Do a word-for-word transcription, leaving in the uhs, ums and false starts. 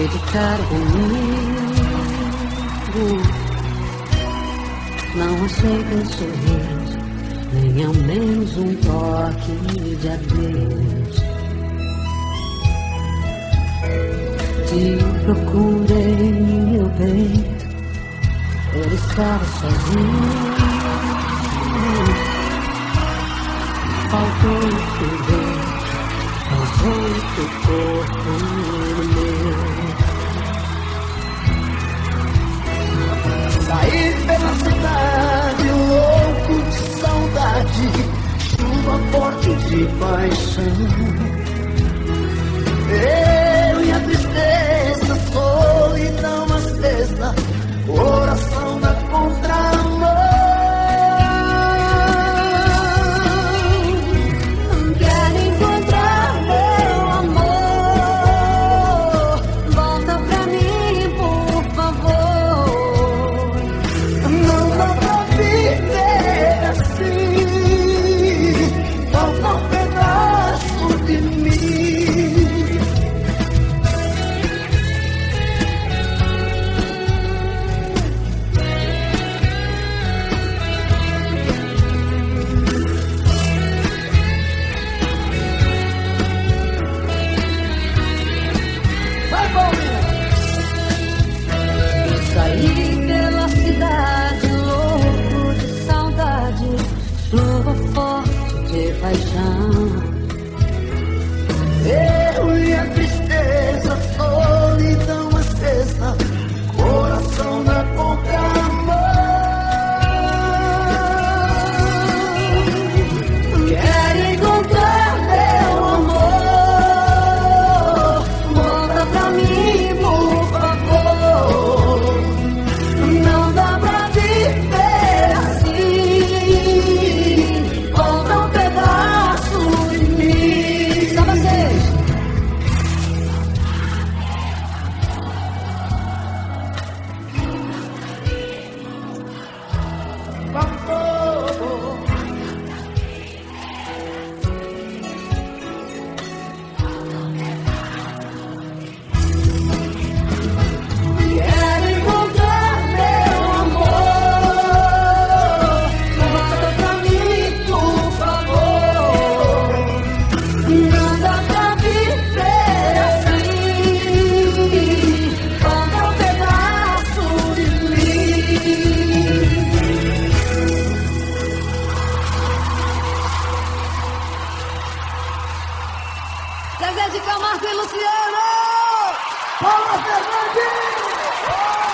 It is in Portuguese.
dedicar comigo. Não aceita um sorriso, nem ao menos um toque de adeus. Te procurei em meu peito, ele estava sozinho. Faltou o teu beijo, faltou o teu corpo no meu. Saí pela cidade, louco de saudade, chuva forte de paixão. Eu e a tristeza, solidão acesa, coração na contramão. Quero encontrar meu amor, volta pra mim, por favor. Não dá pra viver assim, falta um pedaço de mim. Saí pela cidade, louco de saudade, chuva forte de paixão. Eu e a tristeza, solidão acesa, coração na contramão. Quero encontrar meu amor, volta pra mim, por favor. Não dá pra viver assim, falta um pedaço de mim. Só vocês. Quero encontrar meu amor, volta pra mim, por favor. Não dá pra viver assim, falta um pedaço de mim. Zezé de Camargo e Luciano! Fala, Fernandinho!